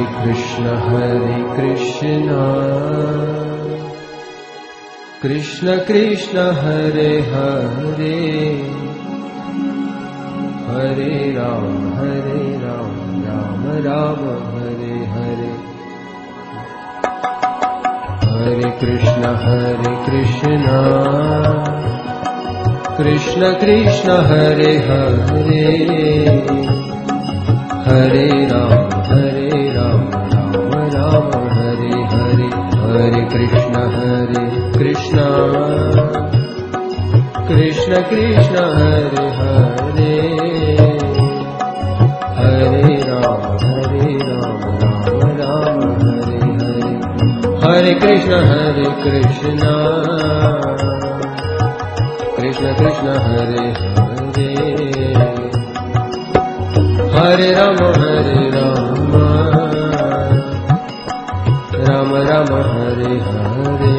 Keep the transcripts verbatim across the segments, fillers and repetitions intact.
Krishna Hare Krishna Krishna Krishna Hare Hare Hare Ram Hare Ram Ram Ram Hare Hare Hare Krishna Hare Krishna Krishna Krishna Hare Hare Hare Ram Hare Ram Ram Ram Hare Hare Hare Krishna Hare Krishna Krishna Krishna Hare Hare Hare Ram Hare Ram Ram Ram Hare Hare Hare Krishna Hare Krishna Krishna Krishna Hare Hare Hare Rama Hare Rama Rama Rama Hare Hare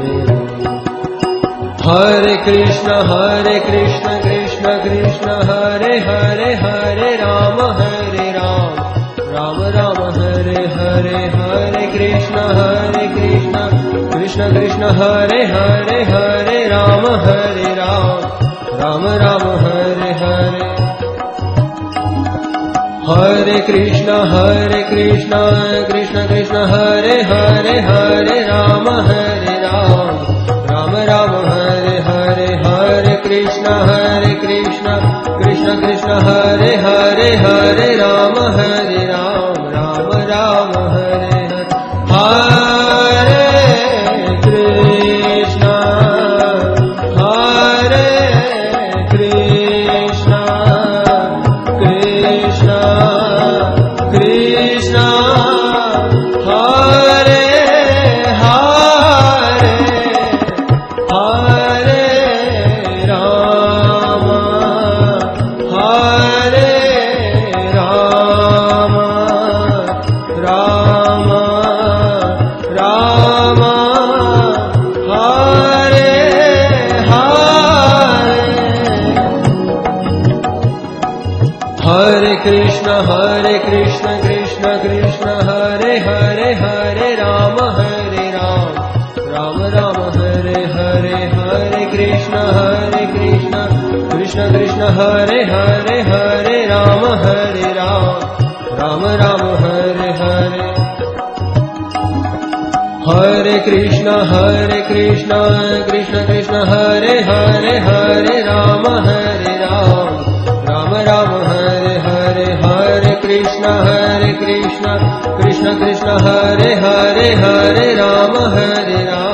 Hare Krishna Hare Krishna Krishna Krishna Hare Hare Hare Rama Hare Ram Rama Rama Hare Hare Hare Krishna Hare Krishna Krishna Krishna Hare Hare Hare Rama Hare Ram Rama Rama Hare Hare Hare Krishna Hare Krishna Krishna Krishna Hare Hare Hare Rama Hare Ram Rama Rama Hare Hare Hare Krishna Hare Krishna Krishna Krishna Hare Hare Hare Rama Hare Ram Rama Rama Hare Hare Krishna Hare Krishna Krishna Krishna Hare Hare Hare Rama Hare Rama Rama Rama Hare Hare Hare Krishna Hare Krishna Krishna Krishna Hare Hare Hare Rama Hare Ram Rama Rama Hare Hare Hare Krishna Hare Krishna Krishna Krishna Hare Hare Hare Rama Hare Ram Rama Rama Hare Hare Hare Krishna Hare Krishna Krishna Krishna Hare Hare Hare Rama Hare Ram Rama Rama Hare Hare Hare Krishna Hare Krishna Krishna Krishna Hare Hare Hare Rama Hare Ram